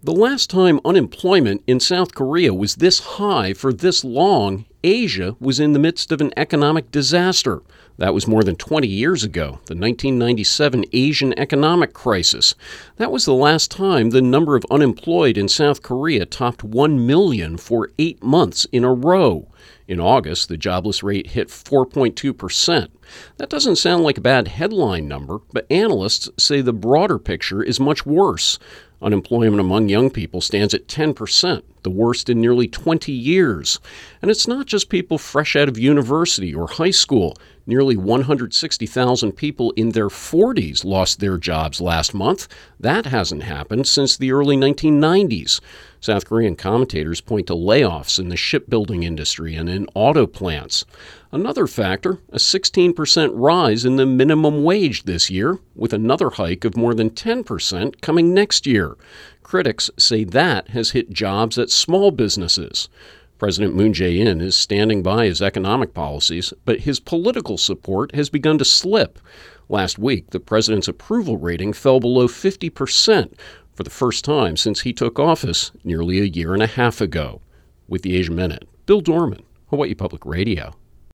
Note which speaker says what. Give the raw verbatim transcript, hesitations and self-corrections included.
Speaker 1: The last time unemployment in South Korea was this high for this long, Asia was in the midst of an economic disaster. That was more than twenty years ago, the nineteen ninety-seven Asian economic crisis. That was the last time the number of unemployed in South Korea topped one million for eight months in a row. In August, the jobless rate hit four point two percent. That doesn't sound like a bad headline number, but analysts say the broader picture is much worse. Unemployment among young people stands at ten percent, the worst in nearly twenty years. And it's not just people fresh out of university or high school. Nearly one hundred sixty thousand people in their forties lost their jobs last month. That hasn't happened since the early nineteen nineties. South Korean commentators point to layoffs in the shipbuilding industry and in auto plants. Another factor, a sixteen percent rise in the minimum wage this year, with another hike of more than ten percent coming next year. Critics say that has hit jobs at small businesses. President Moon Jae-in is standing by his economic policies, but his political support has begun to slip. Last week, the president's approval rating fell below fifty percent for the first time since he took office nearly a year and a half ago. With the Asia Minute, Bill Dorman, Hawaii Public Radio.